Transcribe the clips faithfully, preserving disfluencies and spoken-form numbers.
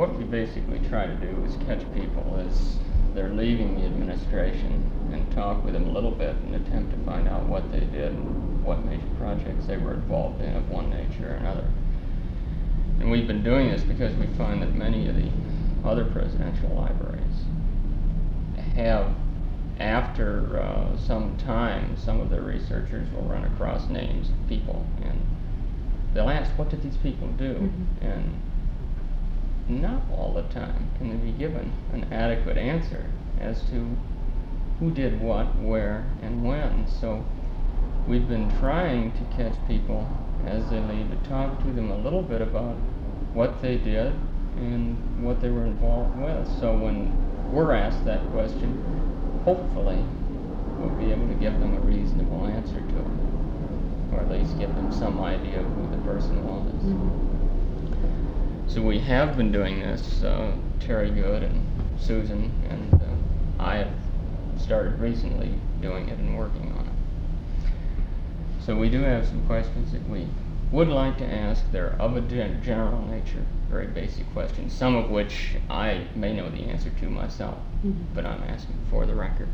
what we basically try to do is catch people as they're leaving the administration and talk with them a little bit and attempt to find out what they did and what major projects they were involved in of one nature or another. And we've been doing this because we find that many of the other presidential libraries have, after uh, some time, some of their researchers will run across names of people and they'll ask, what did these people do? Mm-hmm. And not all the time can they be given an adequate answer as to who did what, where, and when. So we've been trying to catch people as they leave to talk to them a little bit about what they did and what they were involved with. So when we're asked that question, hopefully we'll be able to give them a reasonable answer to it, or at least give them some idea of who the person was. Mm-hmm. So we have been doing this, uh, Terry Good and Susan, and uh, I have started recently doing it and working on it. So we do have some questions that we would like to ask. They're of a gen- general nature, very basic questions, some of which I may know the answer to myself, mm-hmm. but I'm asking for the record.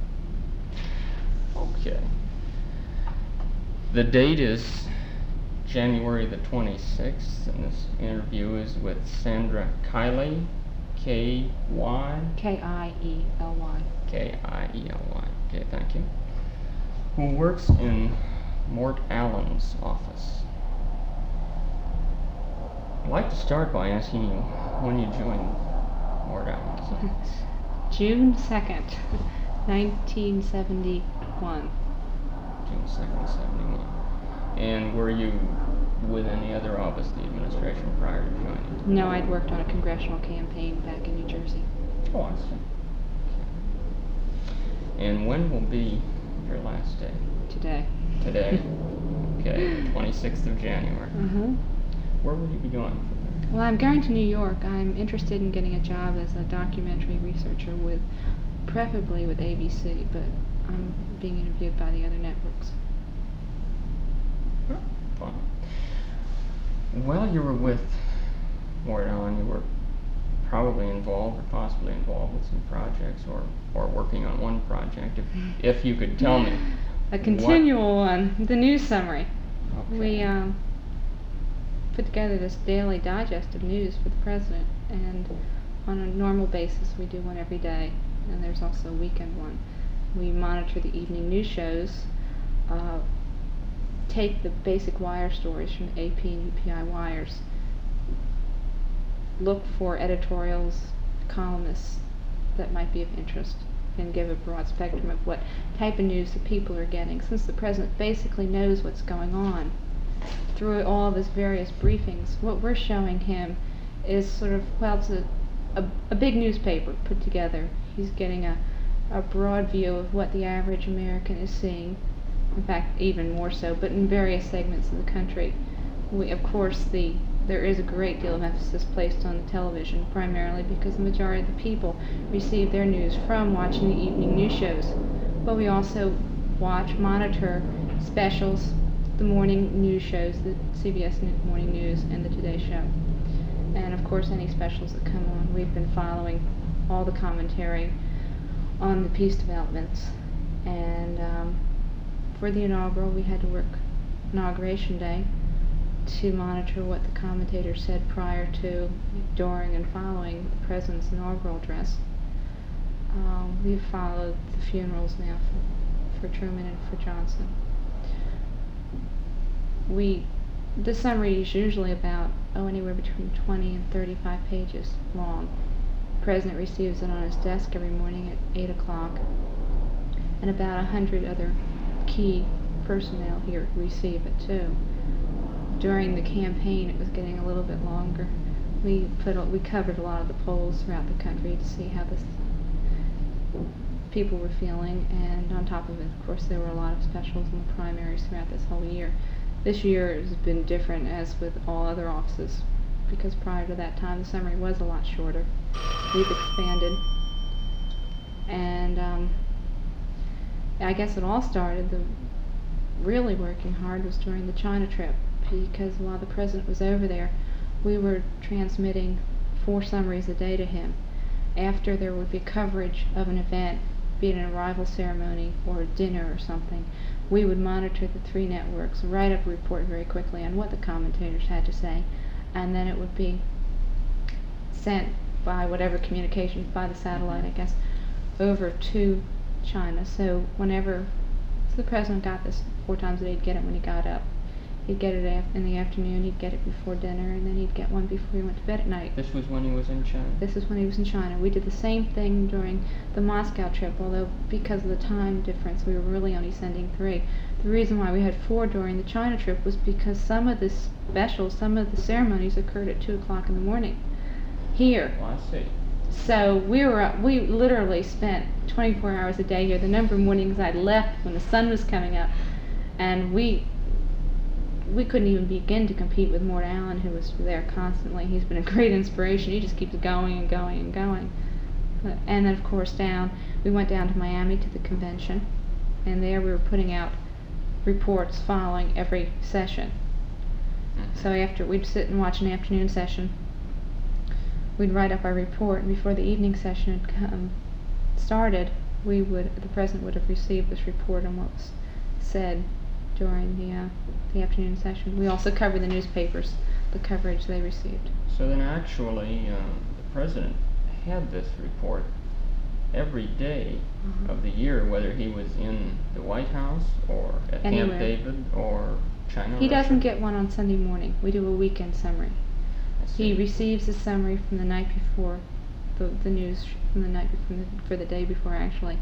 Okay. The date is January the twenty-sixth, and this interview is with Sandra Kiley, K Y? K I E L Y. K I E L Y. Okay, thank you. Who works in Mort Allen's office. I'd like to start by asking you when you joined Mort Allen's office. June second, nineteen seventy-one. June second, seventy-one. And were you with any other office of the administration prior to joining? No, I'd worked on a congressional campaign back in New Jersey. Oh, I see. Okay. And when will be your last day? Today. Today? Okay, twenty-sixth of January. Uh-huh. Where will you be going from there? Well, I'm going to New York. I'm interested in getting a job as a documentary researcher with, preferably with A B C, but I'm being interviewed by the other networks. Fun. While you were with Mort Allen, you were probably involved or possibly involved with some projects or, or working on one project. If, if you could tell me. A continual what? one, the news summary. Okay. We um, put together this daily digest of news for the president, and on a normal basis we do one every day, and there's also a weekend one. We monitor the evening news shows, uh, take the basic wire stories from A P and U P I wires, look for editorials, columnists that might be of interest, and give a broad spectrum of what type of news the people are getting, since the president basically knows what's going on through all of his various briefings. What we're showing him is sort of, well, it's a, a, a big newspaper put together. He's getting a, a broad view of what the average American is seeing, in fact even more so, but in various segments of the country. We, of course, the there is a great deal of emphasis placed on the television, primarily because the majority of the people receive their news from watching the evening news shows. But we also watch, monitor specials, the morning news shows, the C B S Morning News and the Today Show. And of course any specials that come on. We've been following all the commentary on the peace developments. And um, for the inaugural, we had to work Inauguration Day to monitor what the commentators said prior to, during, and following the president's inaugural address. Um, we've followed the funerals now for, for Truman and for Johnson. We, the summary is usually about, oh, anywhere between twenty and thirty-five pages long. The president receives it on his desk every morning at eight o'clock, and about a hundred other key personnel here receive it too. During the campaign, it was getting a little bit longer. We put a, we covered a lot of the polls throughout the country to see how the people were feeling, and on top of it, of course, there were a lot of specials in the primaries throughout this whole year. This year has been different, as with all other offices, because prior to that time, the summary was a lot shorter. We've expanded, and um, I guess it all started, the really working hard was during the China trip, because while the president was over there, we were transmitting four summaries a day to him. After there would be coverage of an event, be it an arrival ceremony or a dinner or something, we would monitor the three networks, write up a report very quickly on what the commentators had to say, and then it would be sent by whatever communications, by the satellite, I guess, over to China. So whenever so the president got this four times a day, he'd get it when he got up. He'd get it af- in the afternoon, he'd get it before dinner, and then he'd get one before he went to bed at night. This was when he was in China? This is when he was in China. We did the same thing during the Moscow trip, although because of the time difference, we were really only sending three. The reason why we had four during the China trip was because some of the specials, some of the ceremonies occurred at two o'clock in the morning here. Well, I see. So we were up, we literally spent twenty-four hours a day here. The number of mornings I'd left when the sun was coming up, and we we couldn't even begin to compete with Mort Allen, who was there constantly. He's been a great inspiration. He just keeps going and going and going. But, and then, of course, down, we went down to Miami to the convention, and there we were putting out reports following every session. Mm-hmm. So after, we'd sit and watch an afternoon session, we'd write up our report, and before the evening session had come, started, we would, the president would have received this report on what was said during the uh, the afternoon session. We also covered the newspapers, the coverage they received. So then actually, uh, the president had this report every day Uh-huh. of the year, whether he was in the White House or at Anywhere. Camp David or China. He Russia. doesn't get one on Sunday morning. We do a weekend summary. I see. He receives a summary from the night before, the the news sh- from the night before, the, for the day before actually,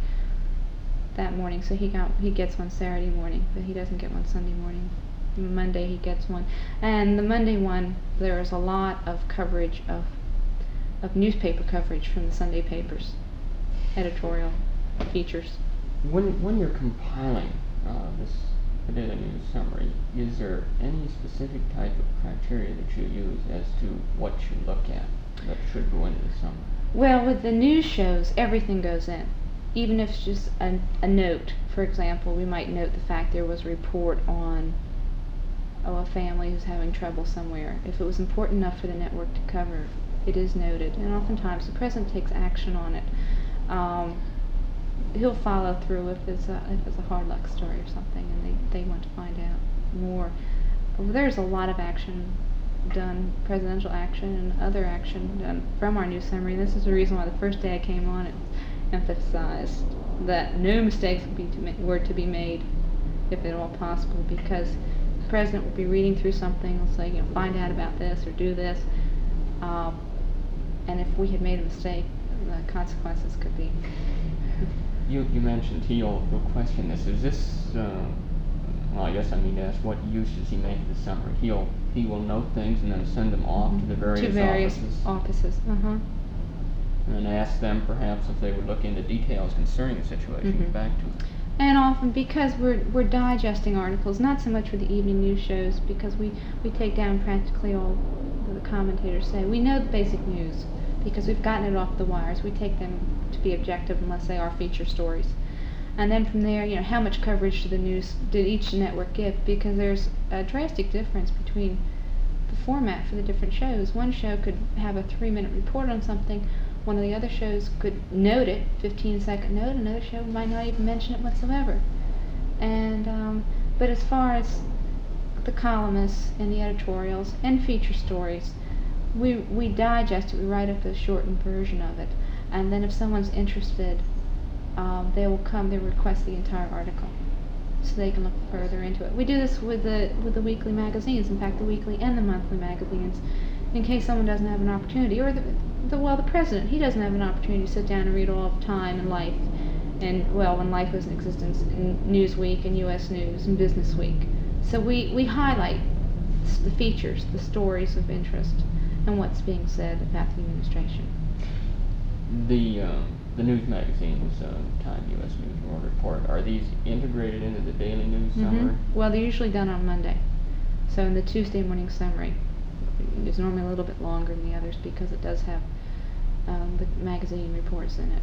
that morning. So he got he gets one Saturday morning, but he doesn't get one Sunday morning. Monday he gets one, and the Monday one there is a lot of coverage of of newspaper coverage from the Sunday papers, editorial features. When when you're compiling uh, this Daily News summary, is there any specific type of criteria that you use as to what you look at that should go into the summary? Well, with the news shows, everything goes in. Even if it's just a, a note. For example, we might note the fact there was a report on oh, a family who's having trouble somewhere. If it was important enough for the network to cover, it is noted. And oftentimes the president takes action on it. Um, he'll follow through if it's a, if it's a hard luck story or something and they, they want to find out more. Well, there's a lot of action done, presidential action and other action done from our news summary. This is the reason why the first day I came on it emphasized that no mistakes would be to ma- were to be made, if at all possible, because the president would be reading through something and say, you know, find out about this or do this, um, and if we had made a mistake, the consequences could be. You you mentioned he'll, he'll question this. Is this, uh, well, I guess I need to ask, what use does he make of the summary? He'll he will note things and then send them off to the various, to various offices, offices. Uh-huh. and ask them perhaps if they would look into details concerning the situation. Mhm. Get back to it. And often because we're we're digesting articles, not so much for the evening news shows, because we, we take down practically all that the commentators say. We know the basic news because we've gotten it off the wires. We take them to be objective unless they are feature stories. And then from there, you know, how much coverage did the news did each network give? Because there's a drastic difference between the format for the different shows. One show could have a three minute report on something. One of the other shows could note it, fifteen second note. Another show might not even mention it whatsoever. And um, but as far as the columnists and the editorials and feature stories, we we digest it. We write up a shortened version of it, and then if someone's interested, um, they will come. They request the entire article, so they can look further into it. We do this with the with the weekly magazines. In fact, the weekly and the monthly magazines, in case someone doesn't have an opportunity, or the, the well, the president, he doesn't have an opportunity to sit down and read all of Time and Life, and well, when Life was in existence, in Newsweek and U S News and Business Week. So we we highlight s- the features, the stories of interest, and what's being said about the administration. The uh, the news magazines, uh, Time, U S News, World Report, are these integrated into the Daily News summary? Mhm. Well, they're usually done on Monday. So in the Tuesday morning summary, it's normally a little bit longer than the others because it does have um, the magazine reports in it.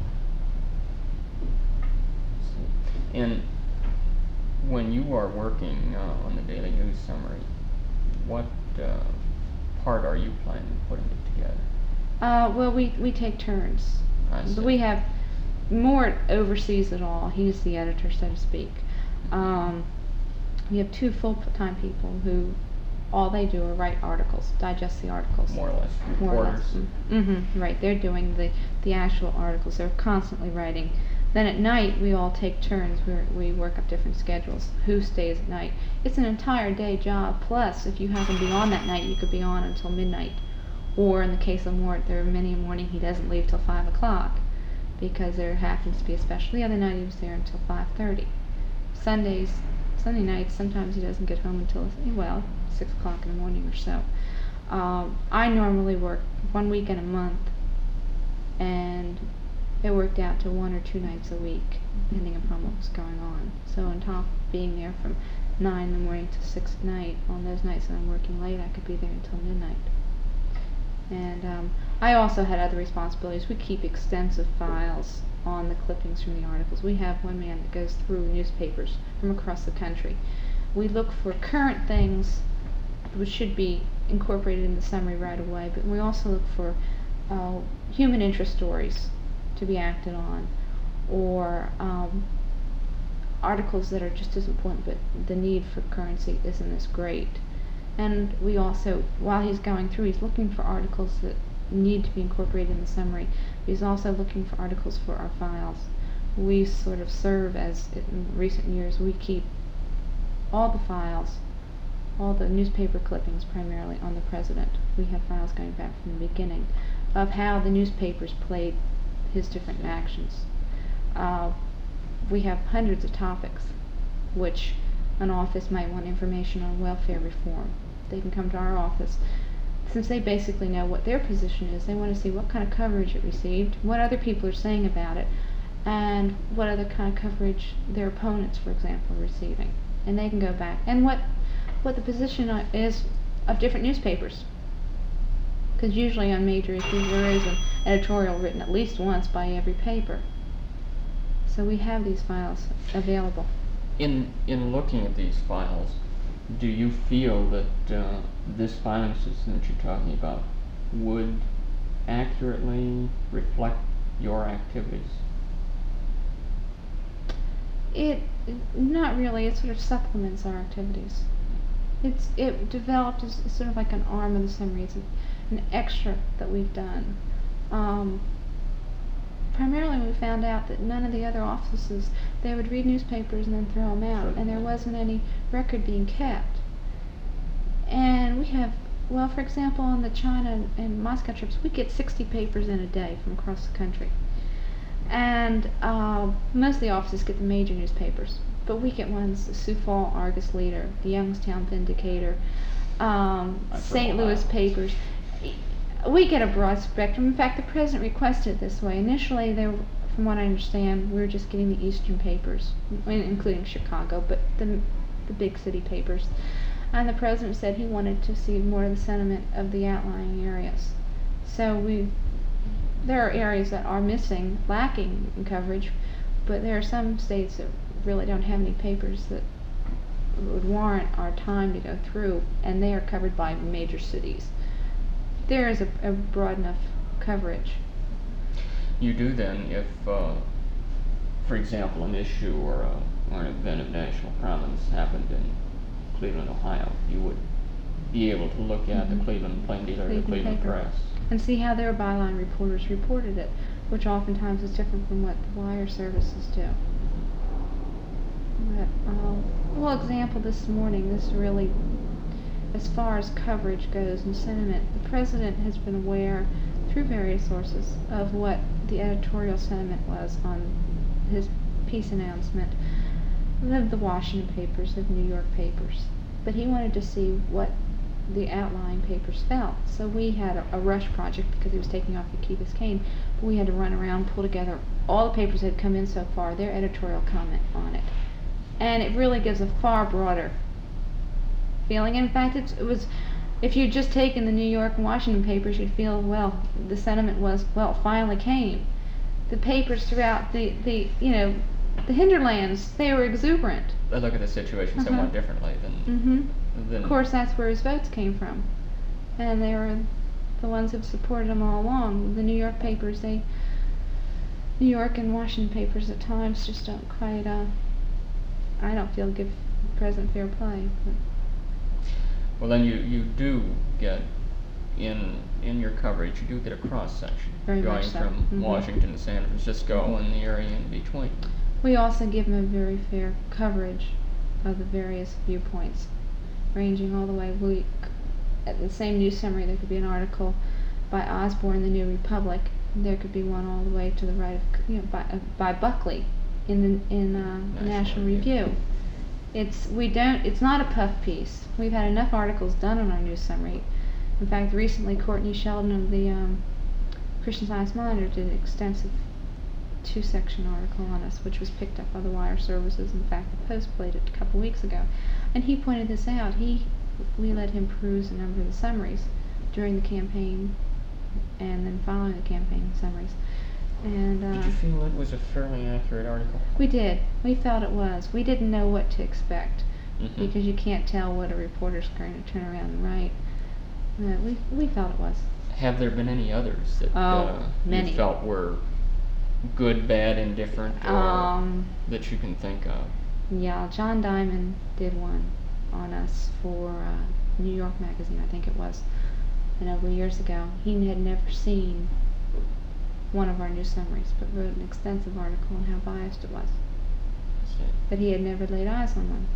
And when you are working uh, on the Daily News summary, what uh, part are you planning on putting it together? Uh, well, we, we take turns. I see. We have, Mort oversees it all. He's the editor, so to speak. Um, we have two full-time people who, all they do are write articles, digest the articles. More or less More or reporters. less. Mm-hmm, right. They're doing the, the actual articles. They're constantly writing. Then at night, we all take turns. We we work up different schedules. Who stays at night? It's an entire day job. Plus, if you happen to be on that night, you could be on until midnight. Or in the case of Mort, there are many a morning he doesn't leave till five o'clock because there happens to be a special. The other night he was there until five thirty. Sundays, Sunday nights, sometimes he doesn't get home until, well, six o'clock in the morning or so. Um, I normally work one week in a month, and it worked out to one or two nights a week, depending upon what was going on. So on top of being there from nine in the morning to six at night, on those nights that I'm working late, I could be there until midnight. And um, I also had other responsibilities. We keep extensive files on the clippings from the articles. We have one man that goes through newspapers from across the country. We look for current things which should be incorporated in the summary right away, but we also look for uh, human interest stories to be acted on, or um, articles that are just as important, but the need for currency isn't as great. And we also, while he's going through, he's looking for articles that need to be incorporated in the summary. He's also looking for articles for our files. We sort of serve as, in recent years, we keep all the files, all the newspaper clippings primarily on the president. We have files going back from the beginning of how the newspapers played his different actions. Uh, we have hundreds of topics which an office might want information on welfare reform. They can come to our office. Since they basically know what their position is, they want to see what kind of coverage it received, what other people are saying about it, and what other kind of coverage their opponents, for example, are receiving. And they can go back. And what, what the position is of different newspapers. Because usually on major issues there is an editorial written at least once by every paper. So we have these files available. In in looking at these files, do you feel that uh, this filing system that you're talking about would accurately reflect your activities? It, not really. It sort of supplements our activities. It's it developed as sort of like an arm of the summary. It's a, an extra that we've done. Um, primarily we found out that none of the other offices, they would read newspapers and then throw them out, and there wasn't any record being kept. And we have, well, for example, on the China and, and Moscow trips, we get sixty papers in a day from across the country. And uh, most of the offices get the major newspapers, but we get ones, the Sioux Falls Argus Leader, the Youngstown Vindicator, um, Saint Louis papers. We get a broad spectrum. In fact, the president requested it this way. Initially, they were, from what I understand, we were just getting the eastern papers, including Chicago, but the the big city papers. And the president said he wanted to see more of the sentiment of the outlying areas. So we, there are areas that are missing, lacking in coverage, but there are some states that really don't have any papers that would warrant our time to go through, and they are covered by major cities. There is a, a broad enough coverage. You do then, if, uh, for example, an issue or, a, or an event of national prominence happened in Cleveland, Ohio, you would be able to look at Mm-hmm. the Cleveland Plain Dealer, Cleveland the Cleveland paper. Press, And see how their byline reporters reported it, which oftentimes is different from what the wire services do. But, um, well, example this morning, this really, as far as coverage goes and sentiment, the president has been aware through various sources of what the editorial sentiment was on his peace announcement of the Washington papers, of New York papers. But he wanted to see what the outlying papers felt. So we had a, a rush project because he was taking off the Key Biscayne. We had to run around, pull together all the papers that had come in so far, their editorial comment on it. And it really gives a far broader feeling. In fact, it's, it was, if you'd just taken the New York and Washington papers, you'd feel, well, the sentiment was, well, it finally came. The papers throughout the, the you know, the hinterlands, they were exuberant. they look at the situation Uh-huh. somewhat differently than, Mm-hmm. than Of course, that's where his votes came from. And they were the ones who've supported him all along. The New York papers, they, New York and Washington papers at times just don't quite, uh, I don't feel give the president fair play. But. Well, then you, you do get, in in your coverage, you do get a cross-section. Very going much so. from Mm-hmm. Washington to San Francisco Mm-hmm. and the area in between. We also give him a very fair coverage of the various viewpoints, ranging all the way. We, at the same news summary, there could be an article by Osborne, The New Republic. There could be one all the way to the right of, you know, by, uh, by Buckley in the in uh, National National Review. Review. It's we don't. It's not a puff piece. We've had enough articles done on our news summary. In fact, recently Courtney Sheldon of the um, Christian Science Monitor did an extensive two-section article on us, which was picked up by the wire services. In fact, the Post played it a couple weeks ago, and he pointed this out. He, we let him peruse a number of the summaries during the campaign, and then following the campaign summaries. And uh, Did you feel it was a fairly accurate article? we did. We felt it was. We didn't know what to expect Mm-hmm. because you can't tell what a reporter's going to turn around and write. Uh, we we felt it was. Have there been any others that Oh, uh, many. you felt were good, bad, indifferent, or Um, that you can think of? Yeah, John Diamond did one on us for uh, New York Magazine, I think it was, a number of years ago. He had never seen one of our news summaries, but wrote an extensive article on how biased it was. But he had never laid eyes on one.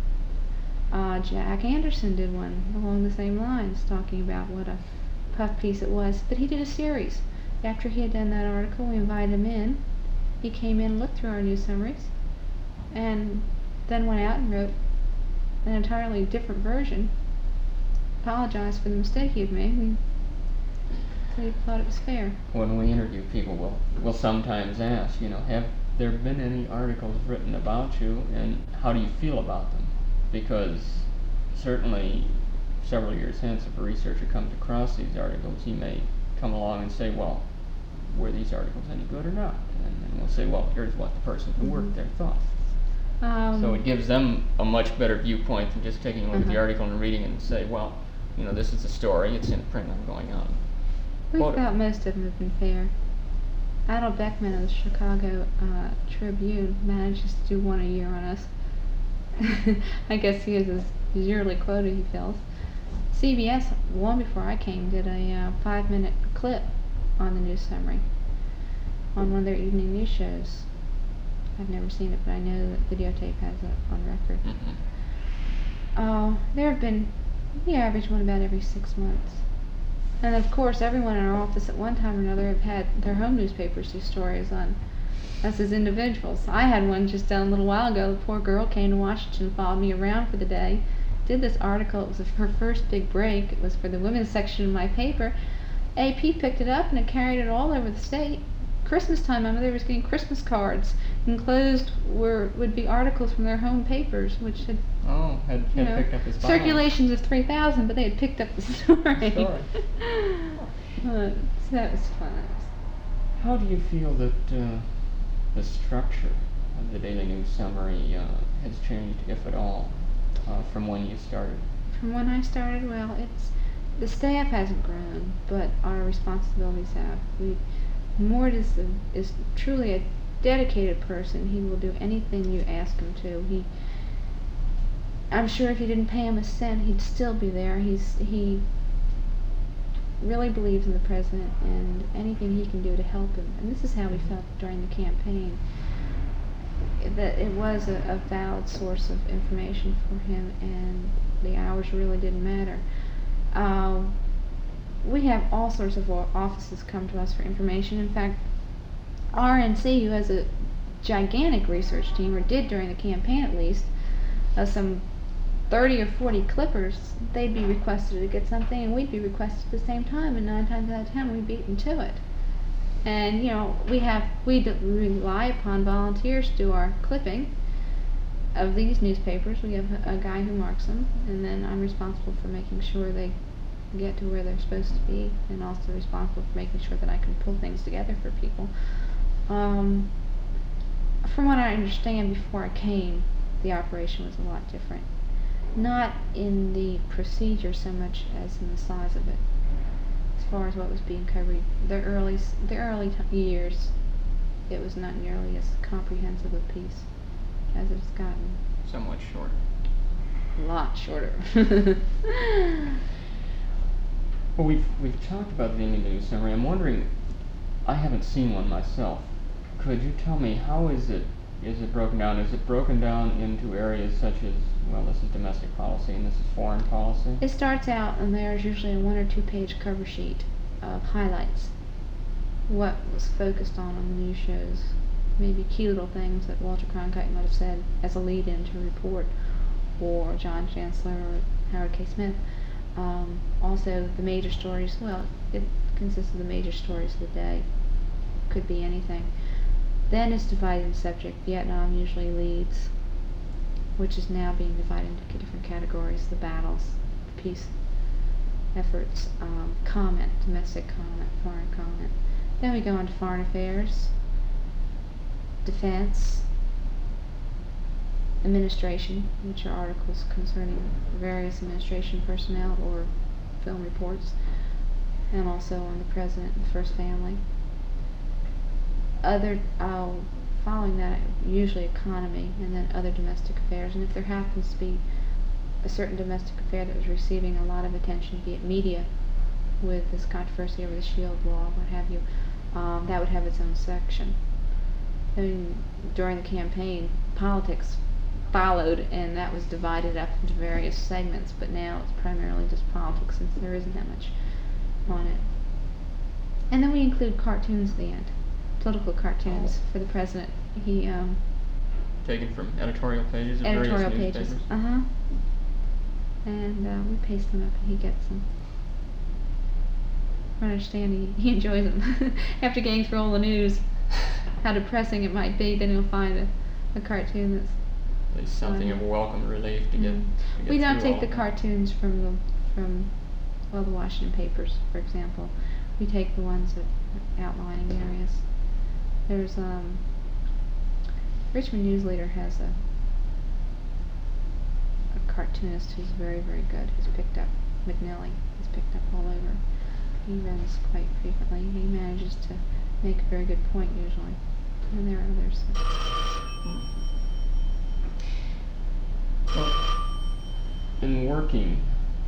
Uh, Jack Anderson did one along the same lines, talking about what a puff piece it was. But he did a series. After he had done that article, we invited him in. He came in, looked through our news summaries, and then went out and wrote an entirely different version. Apologized for the mistake he had made, and said he thought it was fair. When we interview people, we'll, we'll sometimes ask, you know, have there been any articles written about you, and how do you feel about them? Because certainly several years hence, if a researcher comes across these articles, he may come along and say, well, were these articles any good or not? And then we'll say, well, here's what the person who worked there thought. Um, So it gives them a much better viewpoint than just taking a look at the Uh-huh. article and reading it and say, well, you know, this is the story, it's in print, I'm going on. We Well- thought most of them have been fair. Adel Beckman of the Chicago uh, Tribune manages to do one a year on us. I guess he is his yearly quota, he feels. C B S, long before I came, did a uh, five-minute clip on the news summary on one of their evening news shows. I've never seen it, but I know that Videotape has it on record. Mhm. Uh, there have been, we average one about every six months. And of course, everyone in our office at one time or another have had their home newspapers do stories on us as individuals. I had one just done a little while ago. The poor girl came to Washington, followed me around for the day, did this article. It was her first big break. It was for the women's section of my paper. A P picked it up and it carried it all over the state. Christmas time, my mother was getting Christmas cards. Enclosed were would be articles from their home papers, which had Oh, had, you had know, picked up his file. circulations of three thousand, but they had picked up the story. Story. uh, so that was fun. How do you feel that uh, the structure of the Daily News Summary uh, has changed, if at all, uh, from when you started? From when I started, well, it's the staff hasn't grown, but our responsibilities have. We Mort is a, is truly a dedicated person. He will do anything you ask him to. He, I'm sure if you didn't pay him a cent, he'd still be there. He's he really believes in the president and anything he can do to help him. And this is how we felt during the campaign. That it was a, a valid source of information for him, and the hours really didn't matter. Uh, we have all sorts of offices come to us for information. In fact, R N C, who has a gigantic research team, or did during the campaign at least, of some thirty or forty clippers, they'd be requested to get something, and we'd be requested at the same time, and nine times out of ten we'd beat them to it. And, you know, we have, we d- rely upon volunteers to do our clipping of these newspapers. We have a, a guy who marks them, and then I'm responsible for making sure they get to where they're supposed to be, and also responsible for making sure that I can pull things together for people. Um, from what I understand before I came, the operation was a lot different. Not in the procedure so much as in the size of it. It's far as what was being covered. The early, s- the early t- years, it was not nearly as comprehensive a piece as it's gotten. Somewhat shorter. A lot shorter. Well, we've we've talked about the daily news summary. I'm wondering, I haven't seen one myself. Could you tell me how is it is it broken down? Is it broken down into areas such as, well, this is domestic policy and this is foreign policy? It starts out, and there's usually a one or two page cover sheet of highlights. What was focused on on the news shows, maybe key little things that Walter Cronkite might have said as a lead-in to a report, or John Chancellor or Howard K. Smith. Um, also, the major stories. Well, it consists of the major stories of the day. Could be anything. Then it's divided in subject. Vietnam usually leads, which is now being divided into different categories: the battles, the peace efforts, um, comment, domestic comment, foreign comment. Then we go on to foreign affairs, defense, administration, which are articles concerning various administration personnel or film reports, and also on the president and the first family. Other, uh, following that, usually economy, and then other domestic affairs. And if there happens to be a certain domestic affair that was receiving a lot of attention via media, with this controversy over the Shield Law, what have you, um, that would have its own section. I mean, during the campaign, politics followed, and that was divided up into various segments, but now it's primarily just politics since there isn't that much on it. And then we include cartoons at the end, political cartoons for the president. He um, Taken from editorial pages of editorial various pages. newspapers? Uh-huh. And uh, we paste them up and he gets them. I understand he, he enjoys them. After getting through all the news, how depressing it might be, then he'll find a, a cartoon that's At least something uh, of a welcome relief to get, mm. to get We don't through take all the of that. cartoons from the from well the Washington papers, for example. We take the ones that are outlining areas. There's um Richmond News Leader has a a cartoonist who's very, very good, who's picked up McNally, he's picked up all over. He runs quite frequently. He manages to make a very good point usually. And there are others. Well, in working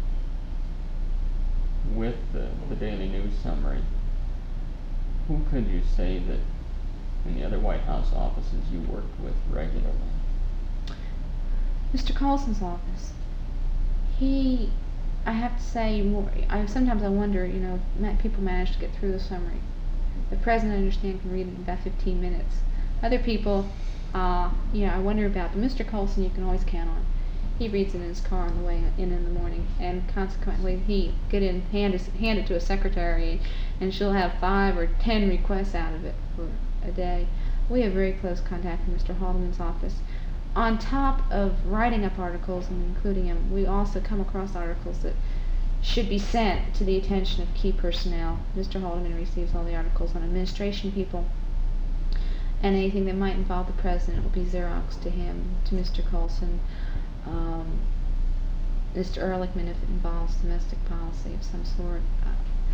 with the, the daily news summary, who could you say that in the other White House offices you worked with regularly? Mister Colson's office. He, I have to say, more, I sometimes I wonder, you know, if ma- people manage to get through the summary. The president, I understand, can read it in about fifteen minutes. Other people, uh, you know, I wonder about. But Mister Colson, you can always count on. He reads it in his car on the way in in the morning, and consequently, he get in hand it, hand it to a secretary, and she'll have five or ten requests out of it for a day. We have very close contact with Mister Haldeman's office. On top of writing up articles and including them, we also come across articles that should be sent to the attention of key personnel. Mister Haldeman receives all the articles on administration people, and anything that might involve the president will be Xeroxed to him, to Mister Colson. Um, Mister Ehrlichman, if it involves domestic policy of some sort. Uh,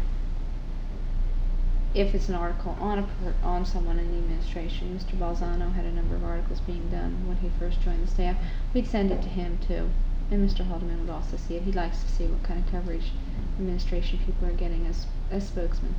if it's an article on a per, on someone in the administration, Mister Balzano had a number of articles being done when he first joined the staff. We'd send it to him too, and Mister Haldeman would also see it. He likes to see what kind of coverage administration people are getting as as spokesmen.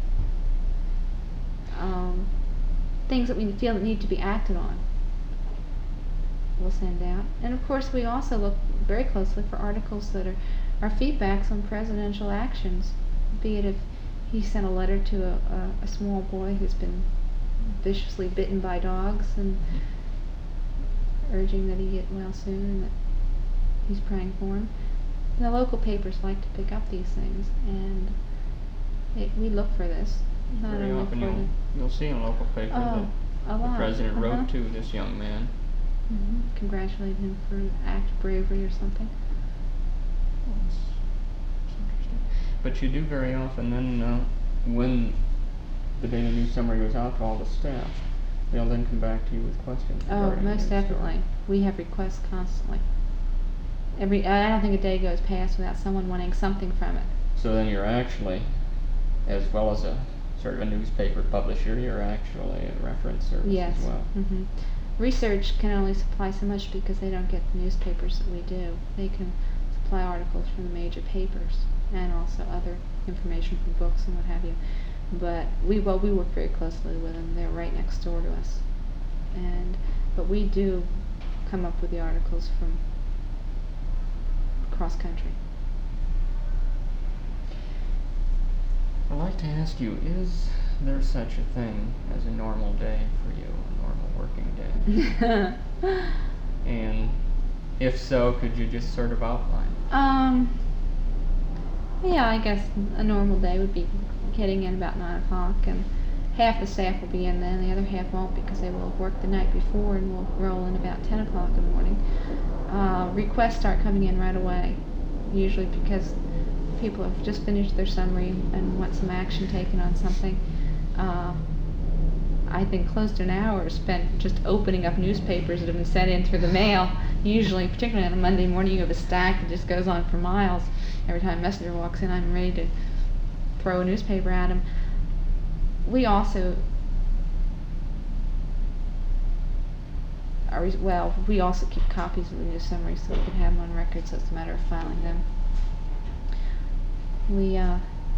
Um, things that we feel that need to be acted on, we'll send out. And of course, we also look very closely for articles that are, are feedbacks on presidential actions, be it if he sent a letter to a, a, a small boy who's been viciously bitten by dogs and urging that he get well soon and that he's praying for him. And the local papers like to pick up these things, and it, we look for this. Not Very only often for you'll, the, you'll see in a local paper oh, a that the lot. president uh-huh. wrote to this young man. Mm-hmm. Congratulating him for an act of bravery or something. That's, that's interesting. But you do very often then, uh, when the daily news summary goes out to all the staff, they'll then come back to you with questions. Oh, regarding the most news story. definitely. We have requests constantly. Every I don't think a day goes past without someone wanting something from it. So then you're actually as well as a sort of a newspaper publisher, you're actually a reference service Yes. as well. hmm Research can only supply so much because they don't get the newspapers that we do. They can supply articles from the major papers and also other information from books and what have you. But we well we work very closely with them. They're right next door to us, and but we do come up with the articles from cross country. I'd like to ask you, is there such a thing as a normal day for you, a normal working day? And if so, could you just sort of outline? Um. Yeah, I guess a normal day would be getting in about nine o'clock, and half the staff will be in then, the other half won't because they will have worked the night before, and will roll in about ten o'clock in the morning. Uh, requests start coming in right away, usually because people have just finished their summary and want some action taken on something. Uh, I think close to an hour is spent just opening up newspapers that have been sent in through the mail. Usually, particularly on a Monday morning, you have a stack that just goes on for miles. Every time a messenger walks in, I'm ready to throw a newspaper at him. We also are, well, we also keep copies of the news summaries so we can have them on record, so it's a matter of filing them. We uh,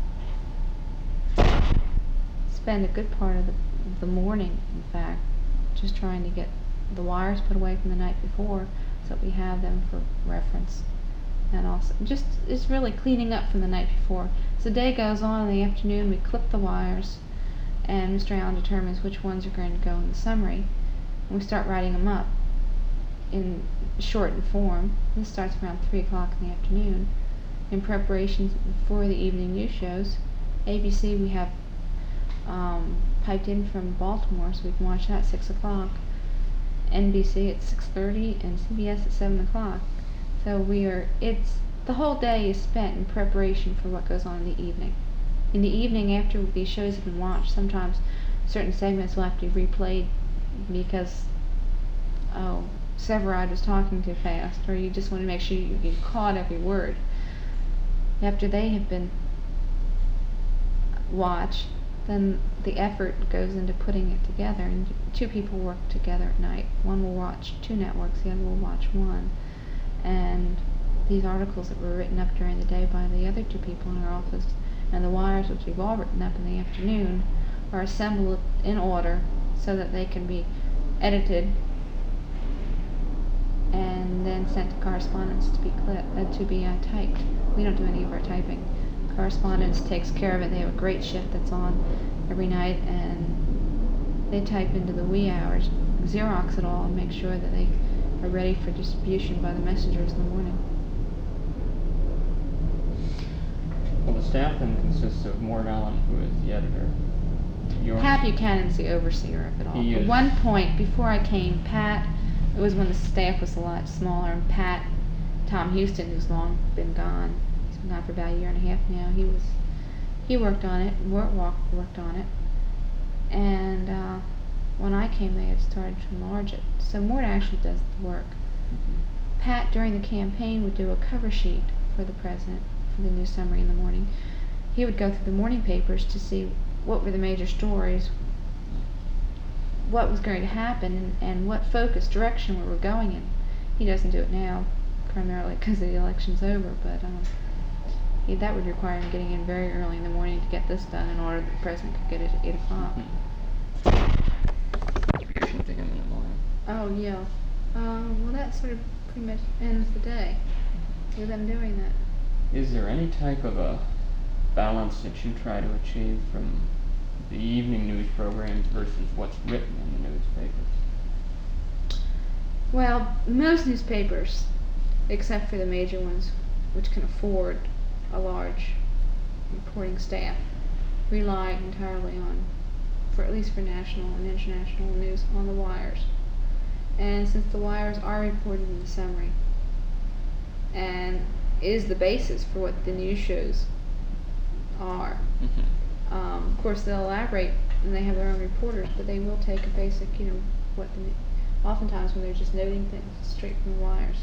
spend a good part of the, the morning, in fact, just trying to get the wires put away from the night before so that we have them for reference. And also, just, it's really cleaning up from the night before. As the day goes on in the afternoon, we clip the wires, and Mister Allen determines which ones are going to go in the summary, and we start writing them up in shortened form. This starts around three o'clock in the afternoon. In preparation for the evening news shows, A B C we have um, piped in from Baltimore, so we can watch that at six o'clock. N B C at six thirty, and C B S at seven o'clock. So we are, it's, the whole day is spent in preparation for what goes on in the evening. In the evening, after these shows have been watched, sometimes certain segments will have to be replayed because, oh, Severide was talking too fast, or you just want to make sure you, you caught every word. After they have been watched, then the effort goes into putting it together, and two people work together at night. One will watch two networks, the other will watch one. And these articles that were written up during the day by the other two people in our office, and the wires which we've all written up in the afternoon, are assembled in order so that they can be edited and then sent to correspondence to be clip, uh, to be uh, typed. We don't do any of our typing. Correspondence takes care of it. They have a great shift that's on every night, and they type into the wee hours, Xerox it all, and make sure that they are ready for distribution by the messengers in the morning. Well, the staff then consists of Mort Allen, who is the editor. Yours? Pat Buchanan's the overseer of it all. He At is. one point, before I came, Pat, it was when the staff was a lot smaller, and Pat, Tom Houston, who's long been gone, he's been gone for about a year and a half now, he was, he worked on it, Mort walk, worked on it, and uh, when I came they had started to enlarge it. So Mort actually does the work. Pat, during the campaign, would do a cover sheet for the president, for the news summary in the morning. He would go through the morning papers to see what were the major stories, what was going to happen, and, and what focus, direction we were going in. He doesn't do it now, primarily because the election's over, but um, he, that would require him getting in very early in the morning to get this done in order that the president could get it at eight o'clock. Distribution to him in the morning. Oh, yeah. Um, well, that sort of pretty much ends the day with them doing that. Is there any type of a balance that you try to achieve from the evening news programs versus what's written in the newspapers? Well, most newspapers, except for the major ones, which can afford a large reporting staff, rely entirely on, for at least for national and international news, on the wires. And since the wires are reported in the summary, and is the basis for what the news shows are, Mm-hmm. um, of course they'll elaborate, and they have their own reporters, but they will take a basic, you know, what the, oftentimes when they're just noting things straight from the wires.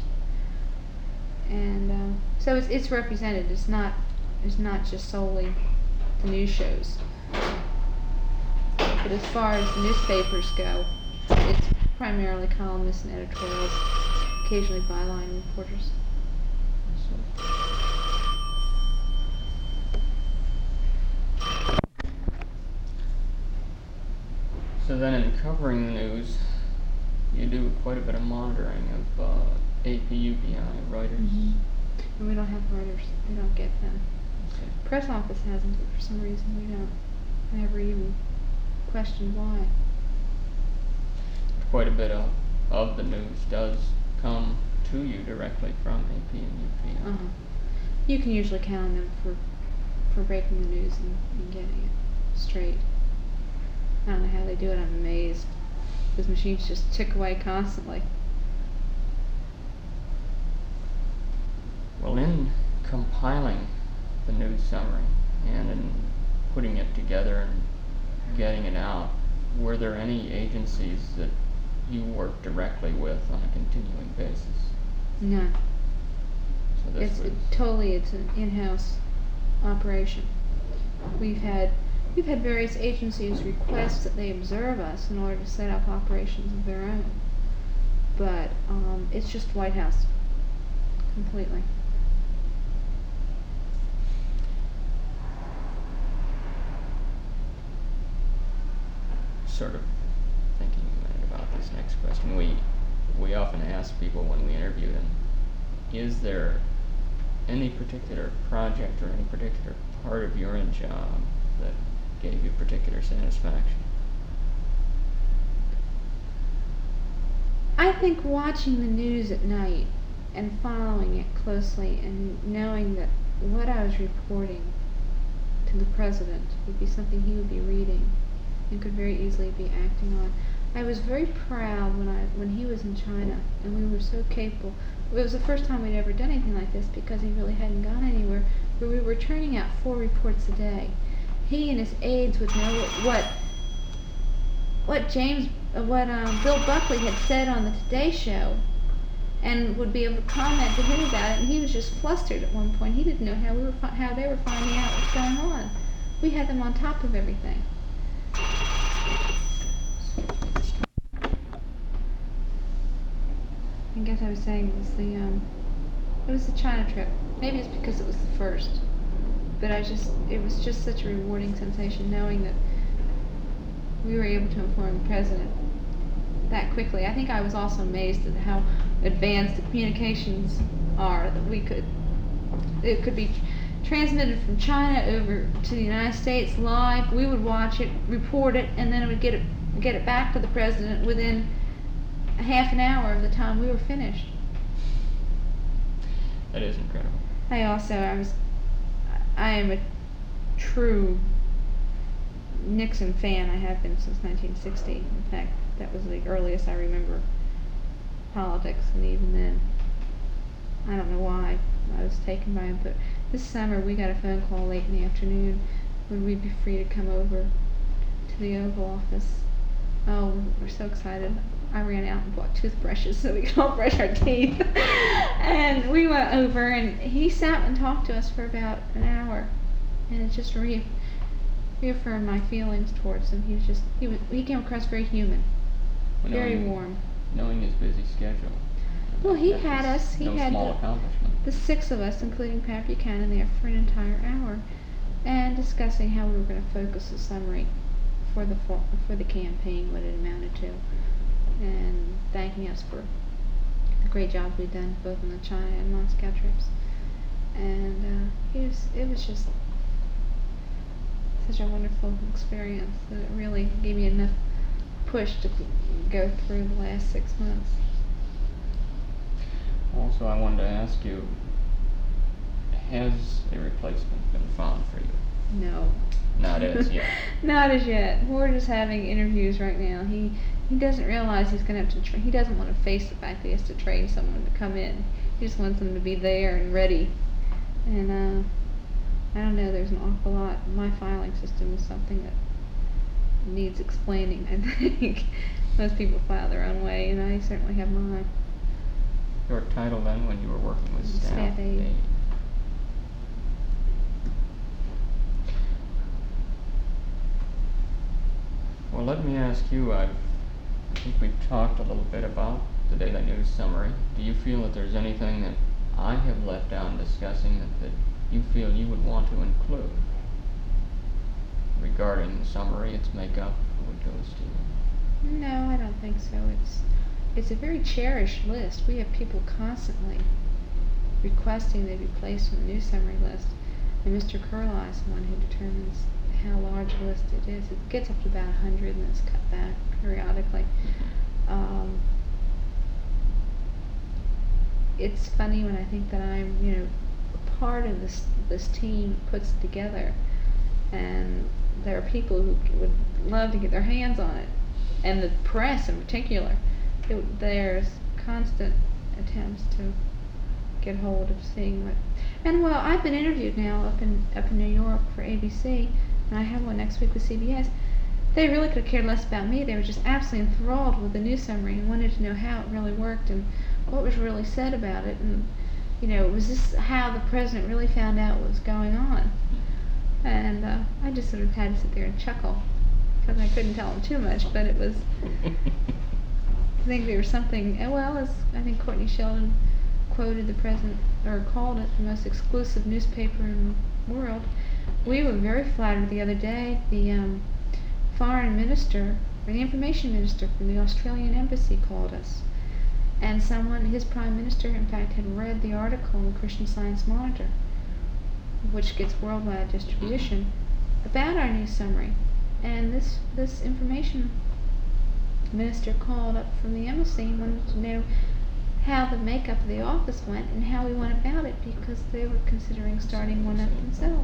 And uh, so it's it's represented. It's not it's not just solely the news shows. But as far as the newspapers go, it's primarily columnists and editorials, occasionally byline reporters. So then in covering the news, you do quite a bit of monitoring of uh, A P, U P I, Reuters. Mm-hmm. And we don't have Reuters. We don't get them. Okay. Press office hasn't, but for some reason we don't. I never even questioned why. Quite a bit of, of the news does come to you directly from A P and U P I. Uh-huh. You can usually count on them for for breaking the news and, and getting it straight. I don't know how they do it. I'm amazed. Those machines just tick away constantly. Well, in compiling the news summary and in putting it together and getting it out, were there any agencies that you work directly with on a continuing basis? None. So this It's was it, totally it's an in-house operation. We've had we've had various agencies request that they observe us in order to set up operations of their own, but um, it's just White House completely. sort of thinking a minute about this next question. We we often ask people when we interview them, is there any particular project or any particular part of your own job that gave you particular satisfaction? I think watching the news at night and following it closely and knowing that what I was reporting to the president would be something he would be reading and could very easily be acting on. I was very proud when I when he was in China and we were so capable. It was the first time we'd ever done anything like this because he really hadn't gone anywhere, where we were turning out four reports a day. He and his aides would know what what James uh, what um, Bill Buckley had said on the Today Show, and would be able to comment to him about it. And he was just flustered at one point. He didn't know how we were fi- how they were finding out what's going on. We had them on top of everything. I guess I was saying it was the um, it was the China trip. Maybe it's because it was the first, but I just it was just such a rewarding sensation knowing that we were able to inform the president that quickly. I think I was also amazed at how advanced the communications are, that we could it could be transmitted from China over to the United States live. We would watch it, report it, and then it would get it get it back to the president within a half an hour of the time we were finished. That is incredible. I also I was I am a true Nixon fan. I have been since nineteen sixty. In fact, that was the earliest I remember politics, and even then, I don't know why I was taken by him. But this summer, we got a phone call late in the afternoon. Would we be free to come over to the Oval Office? Oh, we're so excited. I ran out and bought toothbrushes so we could all brush our teeth. And we went over, and he sat and talked to us for about an hour, and it just re- reaffirmed my feelings towards him. He was just he was he came across very human, Well, very knowing- warm. Knowing his busy schedule. Well, he that had is us. He no had small the- accomplishment. The six of us, including Pat Buchanan, there for an entire hour, and discussing how we were going to focus the summary for the for, for the campaign, what it amounted to, and thanking us for the great job we'd done both on the China and Moscow trips. And uh, it was it was just such a wonderful experience that it really gave me enough push to go through the last six months. Also, I wanted to ask you, has a replacement been found for you? No. Not as yet. Not as yet. We're just having interviews right now. He he doesn't realize he's going to have to. Tra- he doesn't want to face the fact that he has to train someone to come in. He just wants them to be there and ready. And uh, I don't know. There's an awful lot. My filing system is something that needs explaining. I think most people file their own way, and I certainly have mine. Your title then, when you were working with staff? Staff aide. Well, let me ask you, I've, I think we've talked a little bit about the Daily News summary. Do you feel that there's anything that I have left out in discussing that, that you feel you would want to include regarding the summary, its makeup, what goes to you? No, I don't think so. It's it's a very cherished list. We have people constantly requesting they be placed on the news summary list, and Mister Curli is the one who determines how large a list it is. It gets up to about a hundred, and it's cut back periodically. Um, it's funny when I think that I'm, you know, part of this this team puts it together, and there are people who would love to get their hands on it, and the press in particular. It, there's constant attempts to get hold of seeing what. And well, I've been interviewed now up in up in New York for A B C, and I have one next week with C B S. They really could have cared less about me. They were just absolutely enthralled with the news summary and wanted to know how it really worked and what was really said about it, and you know, was this how the president really found out what was going on? And uh, I just sort of had to sit there and chuckle because I couldn't tell them too much, but it was. I think there was something. Well, as I think Courtney Sheldon quoted the president, or called it the most exclusive newspaper in the world. We were very flattered the other day. The um, foreign minister, or the information minister from the Australian embassy called us. And someone, his prime minister, in fact, had read the article in the Christian Science Monitor, which gets worldwide distribution, about our news summary. And this, this information minister called up from the embassy and wanted to know how the makeup of the office went and how we went about it, because they were considering starting one up themselves.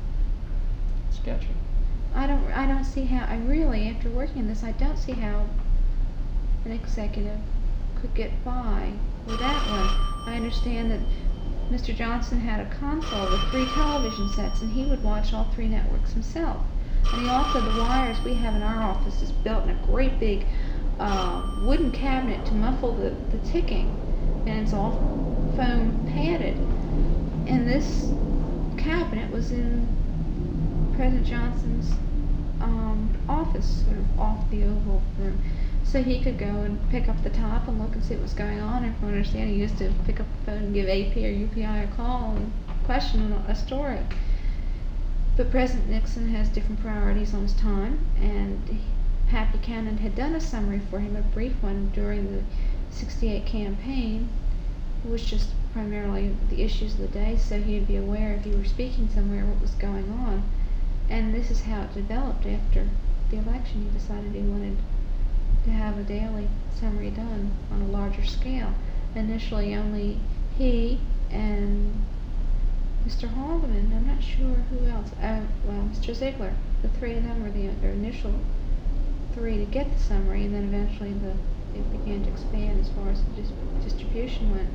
Sketchy. I don't, I don't see how, I really, after working on this, I don't see how an executive could get by with that one. I understand that Mister Johnson had a console with three television sets, and he would watch all three networks himself. And he also, the wires we have in our office is built in a great big uh, wooden cabinet to muffle the, the ticking, and it's all foam padded. And this cabinet was in President Johnson's um, office, sort of off the Oval Room. So he could go and pick up the top and look and see what was going on. And from what I understand, he used to pick up the phone and give A P or U P I a call and question a story. But President Nixon has different priorities on his time, and he, Pat Buchanan had done a summary for him, a brief one, during the sixty-eight campaign. It was just primarily the issues of the day, so he'd be aware if he were speaking somewhere what was going on. And this is how it developed after the election. He decided he wanted to have a daily summary done on a larger scale. Initially only he and Mister Haldeman, I'm not sure who else, uh, well, Mister Ziegler, the three of them were the, the initial three to get the summary, and then eventually the it began to expand as far as the dis- distribution went.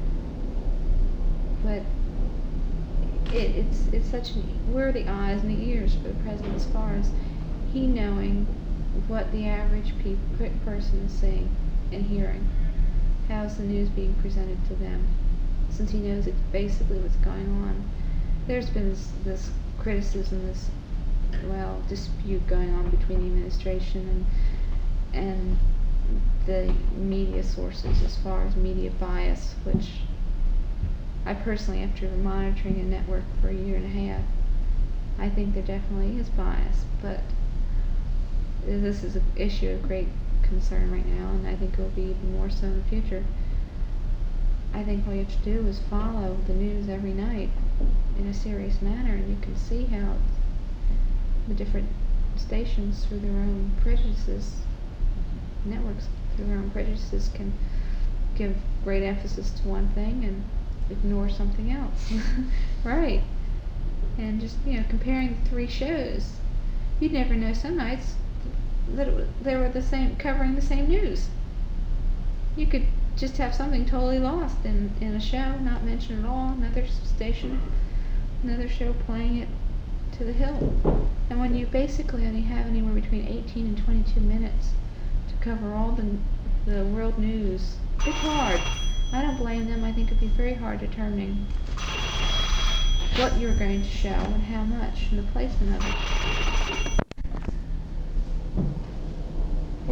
But it, it's it's such an, we're the eyes and the ears for the president as far as he knowing what the average pe- person is seeing and hearing. How's the news being presented to them? Since he knows it's basically what's going on. There's been this, this criticism, this, well, dispute going on between the administration and and the media sources as far as media bias, which I personally, after monitoring a network for a year and a half, I think there definitely is bias, but this is an issue of great concern right now, and I think it will be even more so in the future. I think all you have to do is follow the news every night in a serious manner, and you can see how the different stations, through their own prejudices, networks through their own prejudices, can give great emphasis to one thing and ignore something else. Right. And just, you know, comparing the three shows, you'd never know some nights that it was, they were the same, covering the same news. You could just have something totally lost in, in a show, not mentioned at all, another station, another show playing it to the hill. And when you basically only have anywhere between eighteen and twenty-two minutes to cover all the the world news, it's hard. I don't blame them. I think it'd be very hard determining what you're going to show and how much and the placement of it.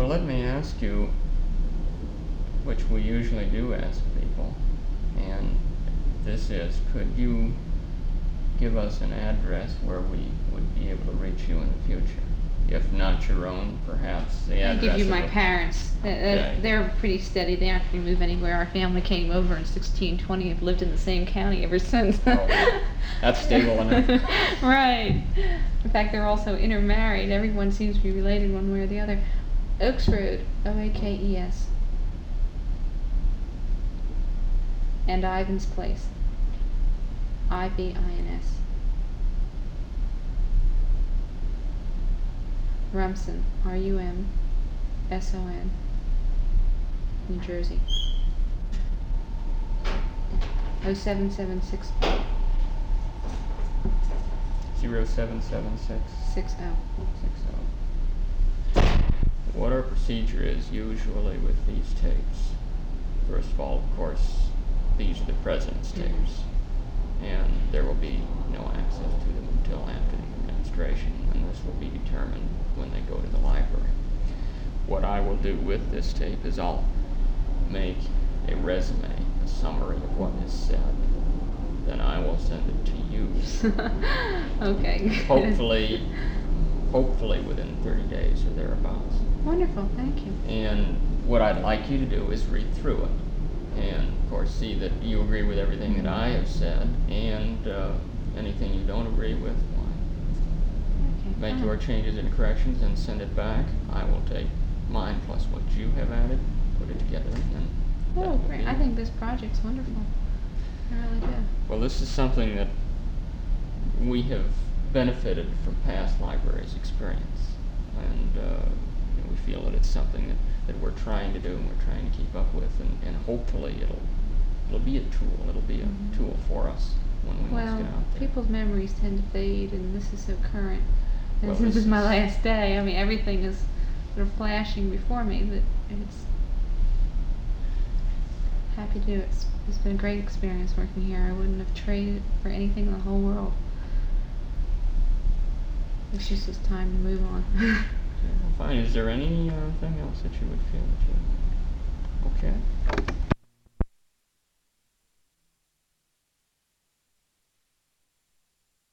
Well, let me ask you, which we usually do ask people, and this is, could you give us an address where we would be able to reach you in the future? If not your own, perhaps the I address give you of my the- parents. Uh, uh, Okay. They're pretty steady. They aren't going to move anywhere. Our family came over in sixteen twenty and lived in the same county ever since. Oh, that's stable enough. Right. In fact, they're also intermarried. Everyone seems to be related one way or the other. Oaks Road, O A K E S. And Ivan's Place. I V I N S. Rumson, R U M S O N, New Jersey. oh seven seven six Zero seven seven six six oh. six oh. What our procedure is usually with these tapes, first of all, of course, these are the president's Mhm. tapes, and there will be no access to them until after the administration, and this will be determined when they go to the library. What I will do with this tape is I'll make a resume, a summary of what is said. Then I will send it to you. Okay. hopefully, hopefully within thirty days or thereabouts. Wonderful, thank you. And what I'd like you to do is read through it, and of course see that you agree with everything that I have said, and uh, anything you don't agree with, why, Okay, make fine. your changes and corrections and send it back. I will take mine plus what you have added, put it together, and that Oh, will great. be- I think this project's wonderful. I really do. Well, this is something that we have benefited from past libraries' experience, and uh, you know, we feel that it's something that, that we're trying to do and we're trying to keep up with, and, and hopefully it'll it'll be a tool. It'll be a Mhm. tool for us when we Well, must get out there. people's memories tend to fade, and this is so current. And Well, this this is my is- last day. I mean, everything is sort of flashing before me. That it's happy to do it. It's, it's been a great experience working here. I wouldn't have traded it for anything in the whole world. It's just it's time to move on. Yeah, fine. Is there anything else that you would feel that you? Okay.